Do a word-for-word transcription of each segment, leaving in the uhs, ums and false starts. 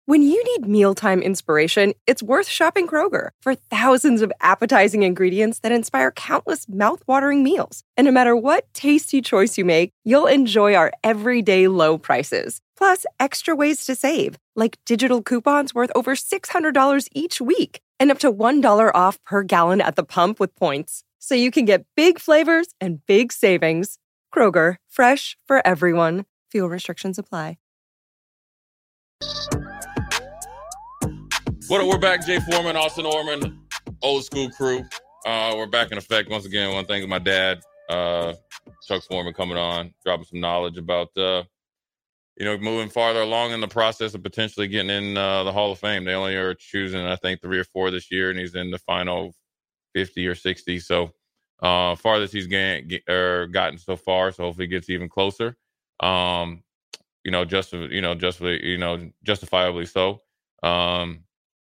When you need mealtime inspiration, it's worth shopping Kroger for thousands of appetizing ingredients that inspire countless mouthwatering meals. And no matter what tasty choice you make, you'll enjoy our everyday low prices. Plus, extra ways to save, like digital coupons worth over six hundred dollars each week and up to one dollar off per gallon at the pump with points. So you can get big flavors and big savings. Kroger, fresh for everyone. Fuel restrictions apply. What up, we're back. Jay Foreman, Austin Orman, old school crew. Uh, we're back in effect once again. I want to thank my dad, uh, Chuck Foreman, coming on, dropping some knowledge about, uh, you know, moving farther along in the process of potentially getting in uh, the Hall of Fame. They only are choosing, I think, three or four this year, and he's in the final fifty or sixty. So uh, farthest he's get, get, er, gotten so far. So hopefully he gets even closer. Um, you know, just you know, justly, you know, justifiably so. Um,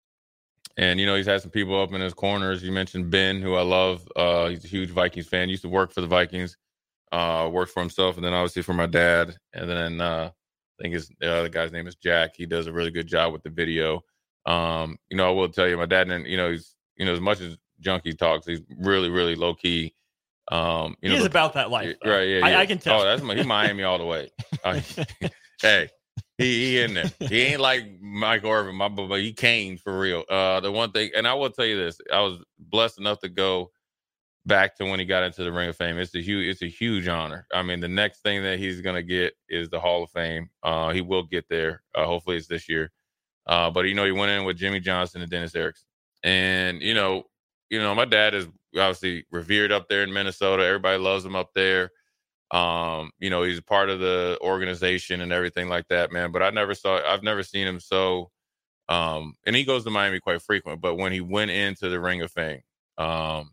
And, you know, he's had some people up in his corners. You mentioned Ben, who I love. Uh, he's a huge Vikings fan. Used to work for the Vikings, uh, worked for himself, and then obviously for my dad. And then uh, I think his the other guy's name is Jack. He does a really good job with the video. Um, you know, I will tell you, my dad, and you know, he's, you know, as much as Junkie talks, he's really, really low key. Um, you he know, is the, about that life, though. right? Yeah, I, yeah. I can tell. Oh, that's my, he's Miami all the way. Uh, hey. He, he in there. He ain't like Mike Irvin, my but he came for real. Uh, the one thing, and I will tell you this: I was blessed enough to go back to when he got into the Ring of Fame. It's a huge, it's a huge honor. I mean, the next thing that he's gonna get is the Hall of Fame. Uh, he will get there. Uh, hopefully, it's this year. Uh, but you know, he went in with Jimmy Johnson and Dennis Erickson, and you know, you know, my dad is obviously revered up there in Minnesota. Everybody loves him up there. Um, you know, he's a part of the organization and everything like that, man. But I never saw, I've never seen him so, um, and he goes to Miami quite frequent, but when he went into the Ring of Fame, um,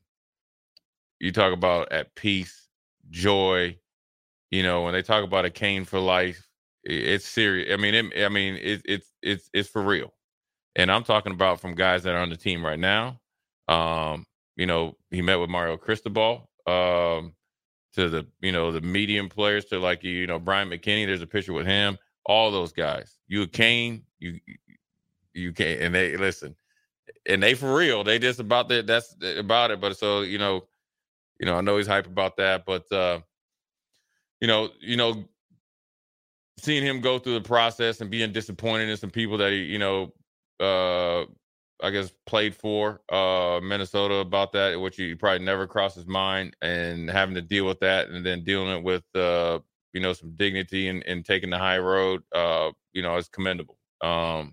you talk about at peace, joy, you know, when they talk about a cane for life, it's serious. I mean, it, I mean, it, it's, it's, it's for real. And I'm talking about from guys that are on the team right now. Um, you know, he met with Mario Cristobal, um, to the, you know, the medium players, to like, you know, Brian McKinney, there's a picture with him, all those guys. You Kane, you, you can't, and they, listen, and they for real, they just about that, that's about it. But so, you know, you know, I know he's hype about that, but, uh, you know, you know, seeing him go through the process and being disappointed in some people that he, you know, uh, I guess played for uh, Minnesota about that, which he probably never crossed his mind, and having to deal with that, and then dealing it with uh, you know, some dignity and, and taking the high road, uh, you know, is commendable. Um,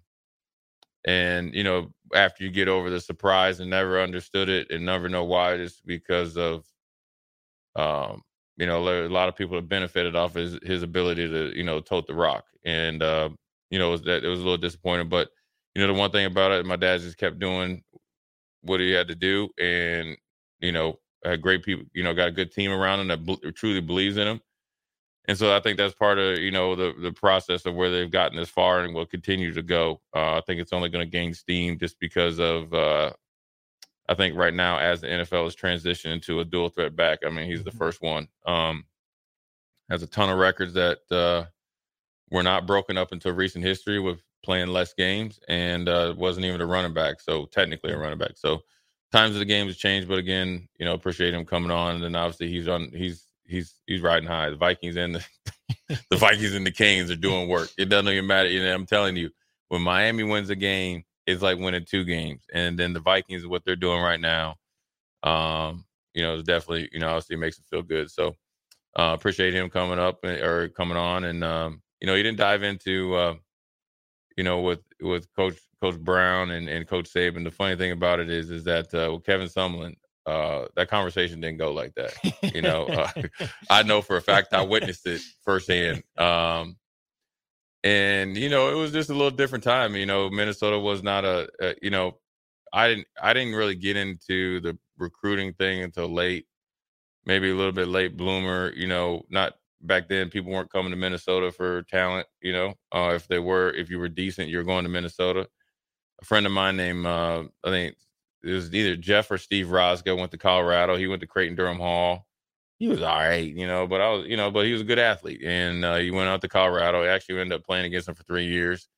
and you know, after you get over the surprise and never understood it and never know why, it's because of um, you know, a lot of people have benefited off his his ability to, you know, tote the rock, and uh, you know, it was that it was a little disappointing, but. You know, the one thing about it, my dad just kept doing what he had to do, and, you know, had great people, you know, got a good team around him that b- truly believes in him. And so I think that's part of, you know, the, the process of where they've gotten this far and will continue to go. Uh, I think it's only going to gain steam just because of, uh, I think right now, as the N F L is transitioning to a dual threat back, I mean, he's the first one. Um, has a ton of records that uh, were not broken up until recent history with playing less games, and uh, wasn't even a running back, so technically a running back. So times of the game has changed, but again, you know, appreciate him coming on, and then obviously he's on, he's he's he's riding high. The Vikings and the, the Vikings and the Canes are doing work. It doesn't even matter. You know, I'm telling you, when Miami wins a game, it's like winning two games, and then the Vikings, what they're doing right now, um, you know, it's definitely, you know, obviously makes it feel good. So uh, appreciate him coming up or coming on, and um, you know, he didn't dive into. Uh, you know, with, with Coach Coach Brown and, and Coach Saban. The funny thing about it is, is that uh, with Kevin Sumlin, uh, that conversation didn't go like that. You know, uh, I know for a fact I witnessed it firsthand. Um, and, you know, it was just a little different time. You know, Minnesota was not a, a, you know, I didn't, I didn't really get into the recruiting thing until late, maybe a little bit late bloomer, you know, not, back then, people weren't coming to Minnesota for talent, you know. Uh, if they were, if you were decent, you were going to Minnesota. A friend of mine named, uh, I think it was either Jeff or Steve Roscoe, went to Colorado. He went to Creighton Durham Hall. He was all right, you know, but I was, you know, but he was a good athlete. And uh, he went out to Colorado. He actually ended up playing against him for three years.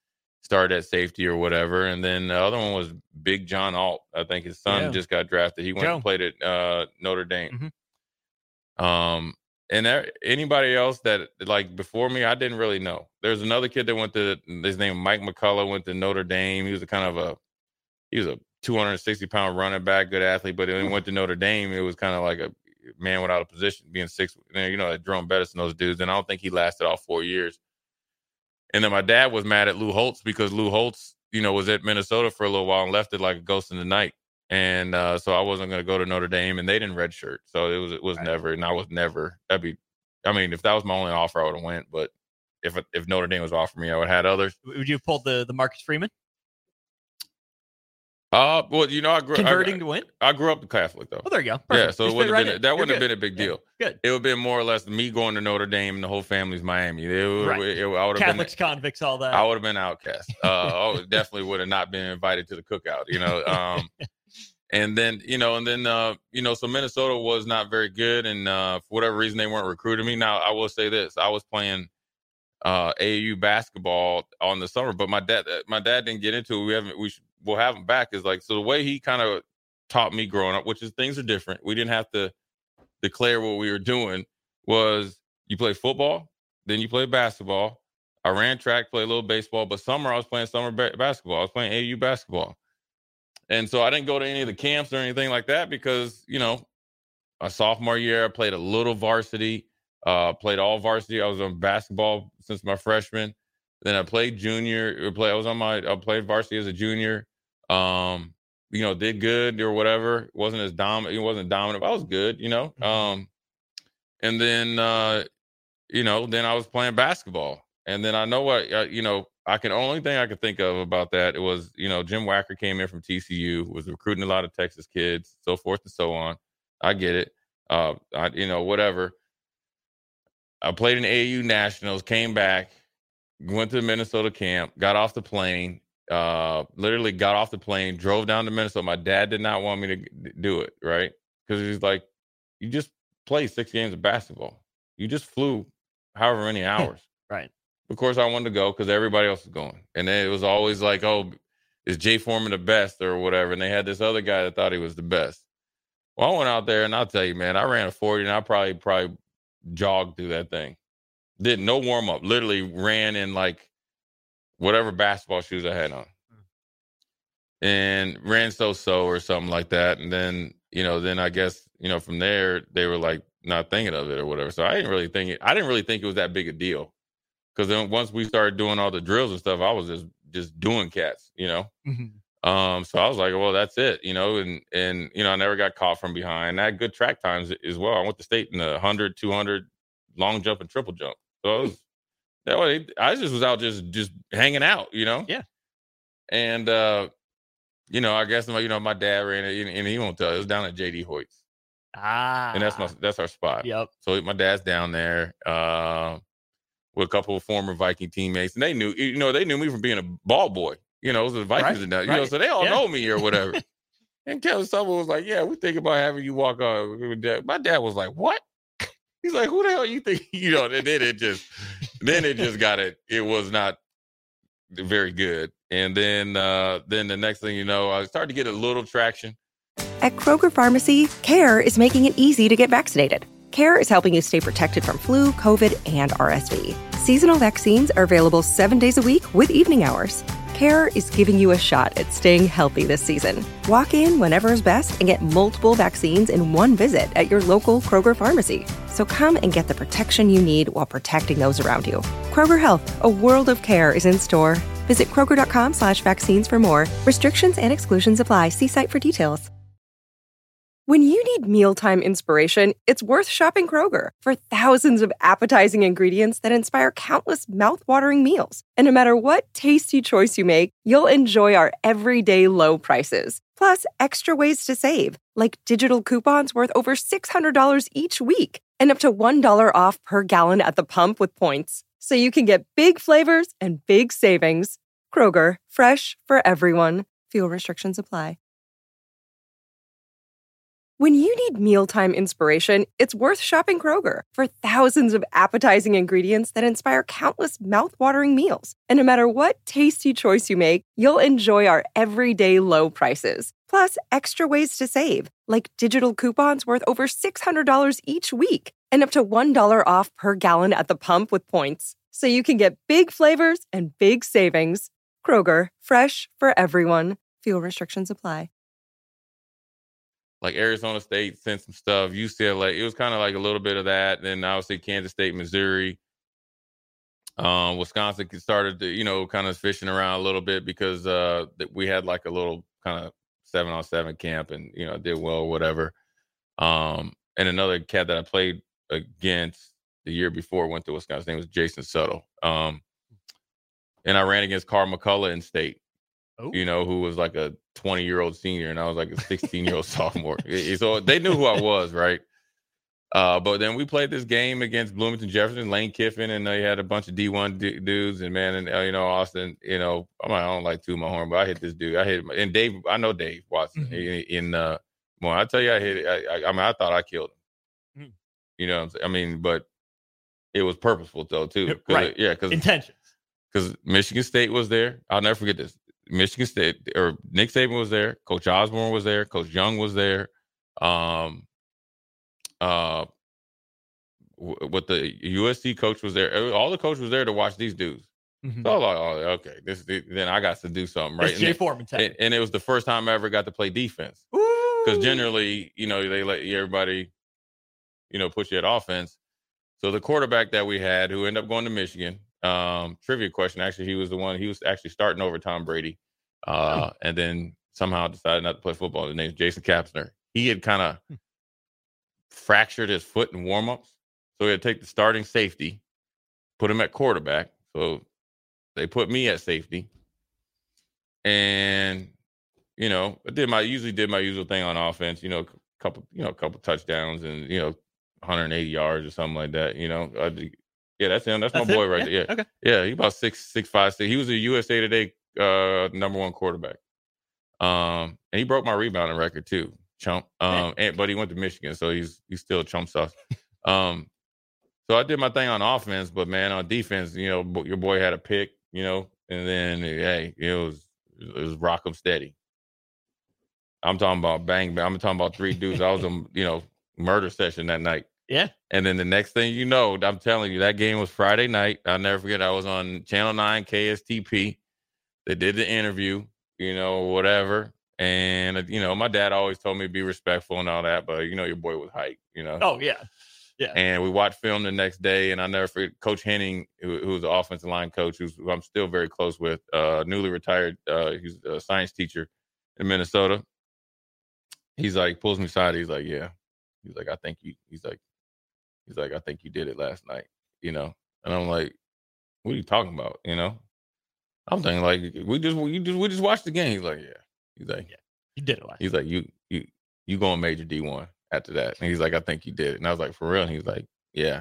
started at safety or whatever. And then the other one was Big John Alt. I think his son Yeah. just got drafted. He went Joe. and played at uh, Notre Dame. Mm-hmm. Um, and there, anybody else that like before me, I didn't really know. There's another kid that went to his name Mike McCullough, went to Notre Dame. He was a kind of a he was a two hundred sixty pound running back, good athlete. But when he went to Notre Dame, it was kind of like a man without a position, being six. You know, like Jerome Bettis and those dudes. And I don't think he lasted all four years. And then my dad was mad at Lou Holtz because Lou Holtz, you know, was at Minnesota for a little while and left it like a ghost in the night. And uh, so I wasn't going to go to Notre Dame, and they didn't redshirt. So it was it was right. never, and I was never. That'd be, I mean, if that was my only offer, I would have went. But if if Notre Dame was offering me, I would have had others. Would you have pulled the the Marcus Freeman? Uh, well, you know, I grew converting I, to win. I grew up Catholic though. Oh, there you go. Perfect. Yeah, so it wouldn't right have been, that wouldn't have been a big deal. Yeah, good. It would have been more or less me going to Notre Dame and the whole family's Miami. It, right. it, it, I would have Catholics, been, convicts, all that. I would have been outcast. Uh, I definitely would have not been invited to the cookout. You know. Um, and then you know, and then uh, you know, so Minnesota was not very good, and uh, for whatever reason, they weren't recruiting me. Now, I will say this: I was playing uh, A A U basketball on the summer, but my dad, my dad didn't get into it. We haven't. We should, we'll have him back. Is like so the way he kind of taught me growing up, which is things are different. We didn't have to declare what we were doing. Was you play football, then you play basketball. I ran track, played a little baseball, but summer I was playing summer ba- basketball. I was playing A A U basketball. And so I didn't go to any of the camps or anything like that because, you know, my sophomore year, I played a little varsity, uh, played all varsity. I was on basketball since my freshman. Then I played junior. Play, I was on my, I played varsity as a junior. Um, you know, did good or whatever. It wasn't as dominant. It wasn't dominant, but I was good, you know. Um, and then, uh, you know, then I was playing basketball. And then I know what, uh, you know, I can only thing I could think of about that, it was, you know, Jim Wacker came in from T C U, was recruiting a lot of Texas kids, so forth and so on. I get it. Uh, I, you know, whatever. I played in A A U Nationals, came back, went to the Minnesota camp, got off the plane, uh, literally got off the plane, drove down to Minnesota. My dad did not want me to do it, right? Because he's like, you just played six games of basketball. You just flew however many hours. Right. Of course, I wanted to go because everybody else was going. And then it was always like, oh, is Jay Foreman the best or whatever? And they had this other guy that thought he was the best. Well, I went out there, and I'll tell you, man, I ran a forty, and I probably probably jogged through that thing. Did no warm-up. Literally ran in, like, whatever basketball shoes I had on. And ran so-so or something like that. And then, you know, then I guess, you know, from there, they were, like, not thinking of it or whatever. So I didn't really think it, I didn't really think it was that big a deal. Because then once we started doing all the drills and stuff, I was just just doing cats, you know. Mm-hmm. Um, so I was like, well, that's it, you know. And and you know, I never got caught from behind. I had good track times as well. I went to state in the one hundred, two hundred, long jump and triple jump. So it was, that way, I just was out just just hanging out, you know. Yeah. And uh, you know, I guess you know my dad ran it, and he won't tell. It was down at J D Hoyt's. Ah. And that's my that's our spot. Yep. So my dad's down there. Uh, with a couple of former Viking teammates, and they knew, you know, they knew me from being a ball boy. You know, it was the Vikings right, and that, you right. know, so they all yeah. know me or whatever. And Kevin Summer was like, "Yeah, we think about having you walk on." My dad was like, "What?" He's like, "Who the hell you think?" You know, and then it just, then it just got it. It was not very good. And then, uh, then the next thing you know, I started to get a little traction. At Kroger Pharmacy, CARE is making it easy to get vaccinated. CARE is helping you stay protected from flu, COVID, and R S V. Seasonal vaccines are available seven days a week with evening hours. CARE is giving you a shot at staying healthy this season. Walk in whenever is best and get multiple vaccines in one visit at your local Kroger Pharmacy. So come and get the protection you need while protecting those around you. Kroger Health, a world of care is in store. Visit Kroger.com slash vaccines for more. Restrictions and exclusions apply. See site for details. When you need mealtime inspiration, it's worth shopping Kroger for thousands of appetizing ingredients that inspire countless mouth-watering meals. And no matter what tasty choice you make, you'll enjoy our everyday low prices. Plus, extra ways to save, like digital coupons worth over six hundred dollars each week and up to one dollar off per gallon at the pump with points. So you can get big flavors and big savings. Kroger, fresh for everyone. Fuel restrictions apply. When you need mealtime inspiration, it's worth shopping Kroger for thousands of appetizing ingredients that inspire countless mouthwatering meals. And no matter what tasty choice you make, you'll enjoy our everyday low prices. Plus, extra ways to save, like digital coupons worth over six hundred dollars each week and up to one dollar off per gallon at the pump with points. So you can get big flavors and big savings. Kroger, fresh for everyone. Fuel restrictions apply. Like Arizona State sent some stuff. U C L A, it was kind of like a little bit of that. Then obviously Kansas State, Missouri. Um, Wisconsin started to, you know, kind of fishing around a little bit because uh, we had like a little kind of seven on seven camp and, you know, did well, whatever. Um, and another cat that I played against the year before went to Wisconsin. His name was Jason Suttle. Um, and I ran against Carl McCullough in state. Oh. You know, who was like a twenty-year-old senior, and I was like a sixteen-year-old sophomore. So they knew who I was, right? Uh, but then we played this game against Bloomington Jefferson, Lane Kiffin, and they had a bunch of D one d- dudes. And, man, and uh, you know, Austin, you know, I, mean, I don't like toot my horn, but I hit this dude. I hit him. And Dave, I know Dave Watson. Mm-hmm. In, in uh, well, I tell you, I hit it. I, I, I mean, I thought I killed him. Mm. You know what I'm saying? I mean, but it was purposeful, though, too. Right. It, yeah. Cause, intentions. Because Michigan State was there. I'll never forget this. Michigan State, or Nick Saban was there. Coach Osborne was there. Coach Young was there. Um, uh, w- what the U S C coach was there. All the coach was there to watch these dudes. Mm-hmm. So I was like, oh, okay, this. Then I got to do something, right? It's Jay Foreman time. And, and it was the first time I ever got to play defense. Because generally, you know, they let everybody, you know, put you at offense. So the quarterback that we had, who ended up going to Michigan. Um, trivia question. Actually, he was the one. He was actually starting over Tom Brady, uh, oh. and then somehow decided not to play football. His name's Jason Kapsner. He had kind of hmm. fractured his foot in warmups, so he had to take the starting safety, put him at quarterback. So they put me at safety, and you know, I did my usually did my usual thing on offense. You know, a couple, you know, a couple touchdowns and you know, one hundred eighty yards or something like that. You know, I. Yeah, that's him. That's, that's my boy it? right yeah. there. Yeah. Okay. Yeah, he about six, six, five, six. He was a U S A Today uh, number one quarterback. Um, and he broke my rebounding record too, chump. Um, and but he went to Michigan, so he's he's still chump sauce. Um, so I did my thing on offense, but man, on defense, you know, your boy had a pick, you know, and then hey, it was it was rock 'em steady. I'm talking about bang bang. I'm talking about three dudes. I was a you know murder session that night. Yeah. And then the next thing you know, I'm telling you, that game was Friday night. I'll never forget. I was on Channel nine K S T P. They did the interview, you know, whatever. And, you know, my dad always told me to be respectful and all that. But, you know, your boy was hyped, you know. Oh, yeah. Yeah. And we watched film the next day. And I never forget Coach Henning, who, who was the offensive line coach, who's, who I'm still very close with, uh, newly retired. Uh, he's a science teacher in Minnesota. He's like, pulls me aside. He's like, yeah. He's like, I think you, he's like, He's like, I think you did it last night, you know? And I'm like, what are you talking about, you know? I'm thinking like, we just we just, we just watched the game. He's like, yeah. He's like, yeah, you did it last He's night. like, you you you going major D one after that. And he's like, I think you did it. And I was like, for real? And he's like, yeah.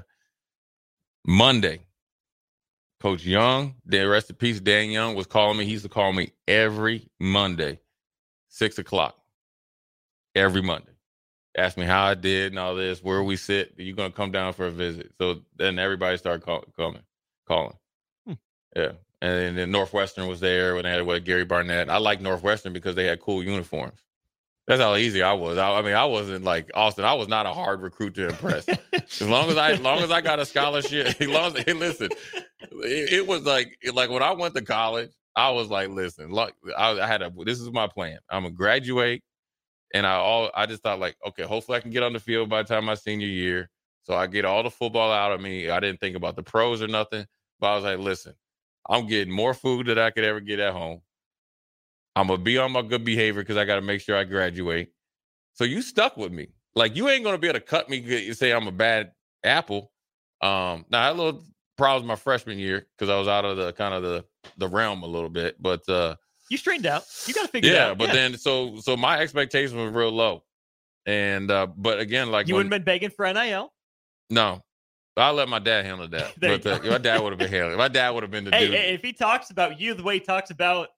Monday, Coach Young, then rest in peace, Dan Young, was calling me. He used to call me every Monday, six o'clock, every Monday. Asked me how I did and all this, where we sit. Are you going to come down for a visit? So then everybody started call, coming, calling. Hmm. Yeah. And then Northwestern was there when they had with Gary Barnett. I like Northwestern because they had cool uniforms. That's how easy I was. I, I mean, I wasn't like Austin. I was not a hard recruit to impress. as long as I, as long as I got a scholarship, as long as, hey, listen, it, it was like, like when I went to college, I was like, listen, look, I, I had a, this is my plan. I'm going to graduate. And I all I just thought like, okay, hopefully I can get on the field by the time my senior year. So I get all the football out of me. I didn't think about the pros or nothing. But I was like, listen, I'm getting more food than I could ever get at home. I'm going to be on my good behavior because I got to make sure I graduate. So you stuck with me. Like, you ain't going to be able to cut me and say I'm a bad apple. Um, now, I had a little problems my freshman year because I was out of the kind of the, the realm a little bit. But uh you straightened out. You got to figure yeah, it out. But yeah, but then so so my expectations were real low, and uh, but again, like you when, wouldn't been begging for N I L. No, I'll let my dad handle that. but uh, my dad would have been handling. My dad would have been the hey, dude. Hey, if he talks about you the way he talks about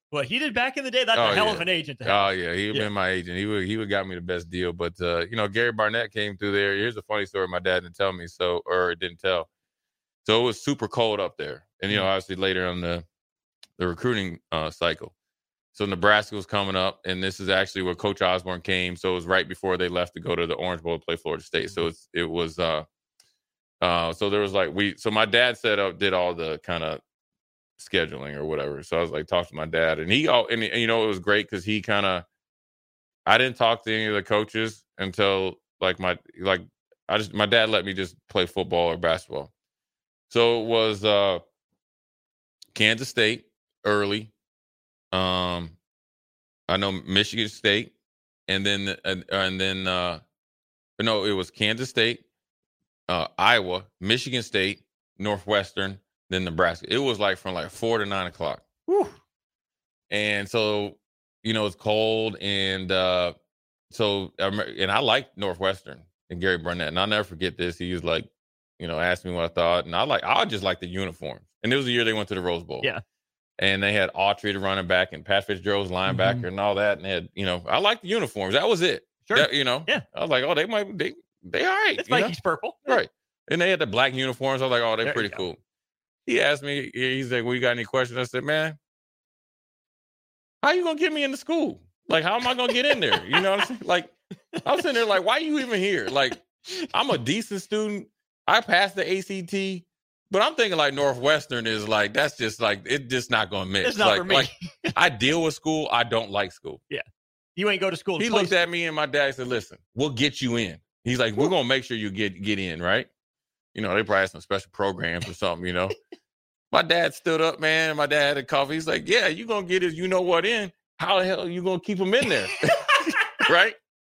What he did back in the day, that's Oh, a hell yeah. of an agent to have. Oh yeah, he would Yeah. been my agent. He would he would got me the best deal. But uh, you know, Gary Barnett came through there. Here's a funny story. My dad didn't tell me, so or didn't tell. So it was super cold up there, and you know, obviously later on the the recruiting uh, cycle. So Nebraska was coming up, and this is actually where Coach Osborne came. So it was right before they left to go to the Orange Bowl to play Florida State. So it's it was uh uh so there was like we so my dad set up did all the kind of scheduling or whatever. So I was like talk to my dad, and he all and, and you know it was great because he kind of I didn't talk to any of the coaches until like my like I just my dad let me just play football or basketball. So it was uh Kansas State early. Um, I know Michigan State, and then and, and then uh, no, it was Kansas State, uh, Iowa, Michigan State, Northwestern, then Nebraska. It was like from like four to nine o'clock. Whew. And so, you know, it's cold, and uh, so and I liked Northwestern and Gary Barnett, and I'll never forget this. He was like, you know, asked me what I thought, and I like I just like the uniforms. And it was the year they went to the Rose Bowl. Yeah. And they had Autry, the running back, and Pat Fitzgerald's linebacker, mm-hmm. and all that. And they had, you know, I liked the uniforms. That was it. Sure. That, you know, yeah. I was like, oh, they might, they, they all right. It's Vikings purple, right? And they had the black uniforms. I was like, oh, they're there pretty cool. He asked me, he's like, well, you got any questions? I said, man, how you gonna get me into school? Like, how am I gonna get in there? You know what I'm saying? Like, I'm sitting there, like, why are you even here? Like, I'm a decent student. I passed the A C T. But I'm thinking like Northwestern is like, that's just like, it's just not going to mix. It's not like, for me. Like, I deal with school. I don't like school. Yeah. You ain't go to school. He looked at me and my dad said, listen, we'll get you in. He's like, we're going to make sure you get get in, right? You know, they probably had some special programs or something, you know. My dad stood up, man. My dad had a coffee. He's like, yeah, you're going to get his you know what in. How the hell are you going to keep him in there? Right?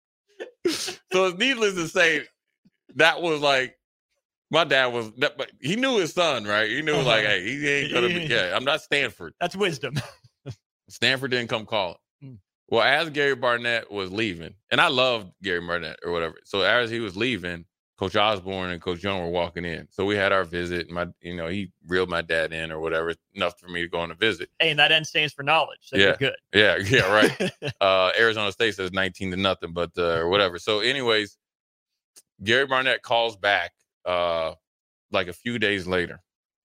So it's needless to say, that was like, my dad was, but he knew his son, right? He knew uh-huh. like, hey, he ain't gonna be. Yeah, I'm not Stanford. That's wisdom. Stanford didn't come call it. Mm. Well, as Gary Barnett was leaving, and I loved Gary Barnett or whatever. So as he was leaving, Coach Osborne and Coach Young were walking in. So we had our visit. My, you know, he reeled my dad in or whatever, enough for me to go on a visit. Hey, and that N stands for knowledge. So yeah, you're good. Yeah, yeah, right. uh, Arizona State says nineteen to nothing, but uh, or whatever. So, anyways, Gary Barnett calls back. Uh, like a few days later.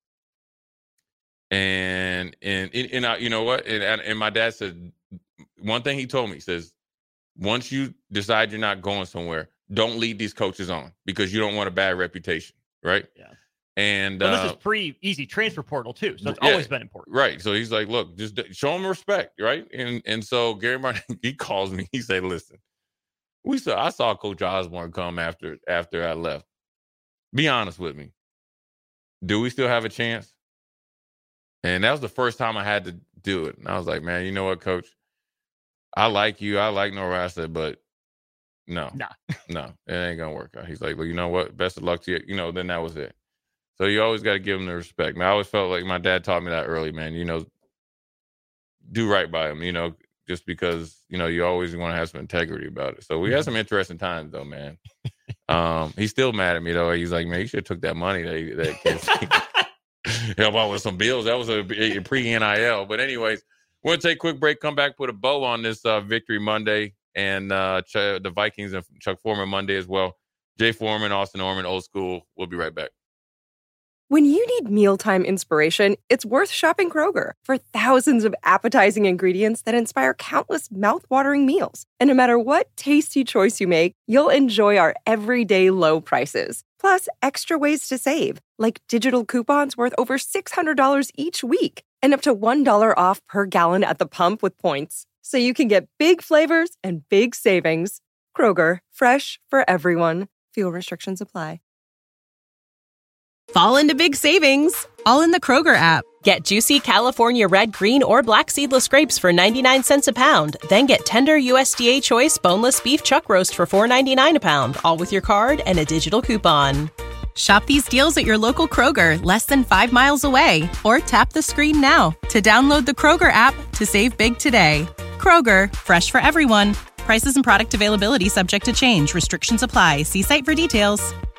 And, and, and, and I, you know what? And, and, and my dad said, one thing he told me, he says, once you decide you're not going somewhere, don't lead these coaches on because you don't want a bad reputation. Right. Yeah. And well, uh, this is pre easy transfer portal too. So it's yeah, always been important. Right. So he's like, look, just show them respect. Right. And, and so Gary Martin, he calls me, he said, listen, we saw, I saw Coach Osborne come after, after I left. Be honest with me. Do we still have a chance? And that was the first time I had to do it. And I was like, man, you know what, Coach? I like you. I like Nebraska, but no, nah. no, it ain't going to work out. He's like, well, you know what? Best of luck to you. You know, then that was it. So you always got to give him the respect. And I always felt like my dad taught me that early, man. You know, do right by him, you know, just because, you know, you always want to have some integrity about it. So we had some interesting times, though, man. Um, he's still mad at me though. He's like, man, you should have took that money that he, that kid help out with some bills. That was a, a pre-N I L. But anyways, we're gonna take a quick break. Come back, put a bow on this uh, Victory Monday and uh, Ch- the Vikings and Chuck Foreman Monday as well. Jay Foreman, Austin Orman, Old School. We'll be right back. When you need mealtime inspiration, it's worth shopping Kroger for thousands of appetizing ingredients that inspire countless mouthwatering meals. And no matter what tasty choice you make, you'll enjoy our everyday low prices. Plus, extra ways to save, like digital coupons worth over six hundred dollars each week and up to one dollar off per gallon at the pump with points. So you can get big flavors and big savings. Kroger, fresh for everyone. Fuel restrictions apply. Fall into big savings, all in the Kroger app. Get juicy California red, green, or black seedless grapes for ninety-nine cents a pound. Then get tender U S D A choice boneless beef chuck roast for four ninety-nine a pound, all with your card and a digital coupon. Shop these deals at your local Kroger, less than five miles away. Or tap the screen now to download the Kroger app to save big today. Kroger, fresh for everyone. Prices and product availability subject to change. Restrictions apply. See site for details.